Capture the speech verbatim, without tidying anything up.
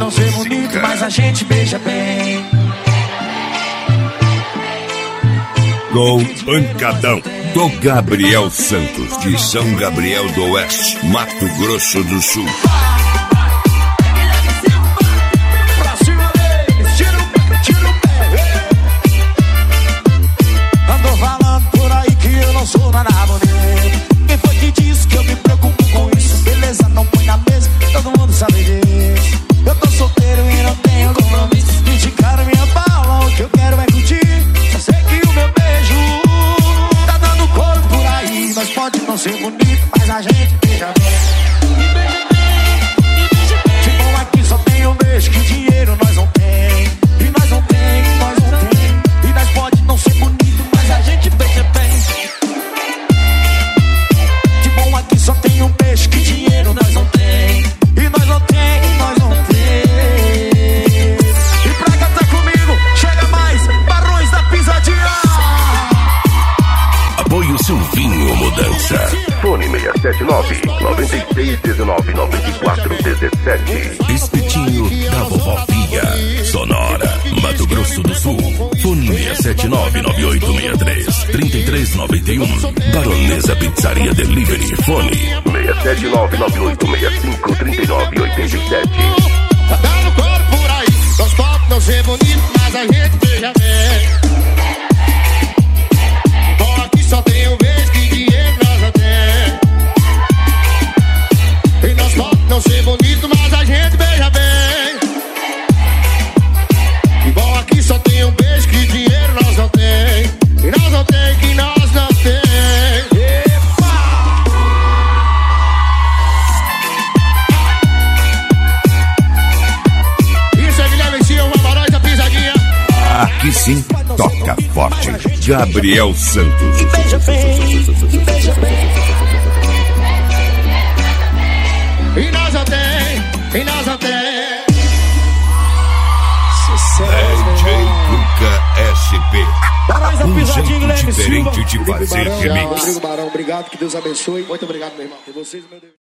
não ser bonito, mas a gente beija bem. Com Pancadão, do Gabriel Santos, de São Gabriel do Oeste, Mato Grosso do Sul. Andou falando por aí que eu não sou nada bonito. Quem foi que disse que eu me preocupo com isso? Beleza, não põe na mesa, todo mundo sabe disso. Eu tô solteiro e não tenho compromisso. Indicaram minha bala, o que eu quero é curtir. Só sei que o meu beijo tá dando corpo por aí. Mas pode não ser bonito, mas a gente beija bem. Me beija bem, me beija bem. De bom aqui só tem um beijo, que dinheiro nós não tem. E nós não tem, nós não tem. E nós pode não ser bonito, mas a gente beija bem. De bom aqui só tem um beijo, que dinheiro nós não tem. E nós não tem, nós não tem. E pra cantar comigo, chega mais, Barões da Pisadinha. Apoio Silvinho Mudança. Fone seis sete nove, nove seis um nove, nove quatro um sete. Espetinho da Vovó Pia. Sonora, Mato Grosso do Sul. Fone seis sete nove, nove oito seis três, três três nove um. Baronesa Pizzaria Delivery. Fone seis sete nove, nove oito seis cinco, três nove oito sete. Tá dando corpo por aí. Nós podemos não ser bonito, mas a gente beija bem. Bom, aqui só tem um beijo, que dinheiro nós não tem. E nós podemos não ser bonito, mas a gente beija bem. E bom, aqui só tem um beijo, que dinheiro nós não tem. E nós não tem, que nós não tem. Aqui sim, toca forte. Gabriel Santos. E beija bem, e beija bem. E nós não tem, e nós não tem. D J Luca S P. Um jeito diferente de fazer remix. Rodrigo Barão, obrigado, que Deus abençoe. Muito obrigado, meu irmão. E vocês, meu Deus.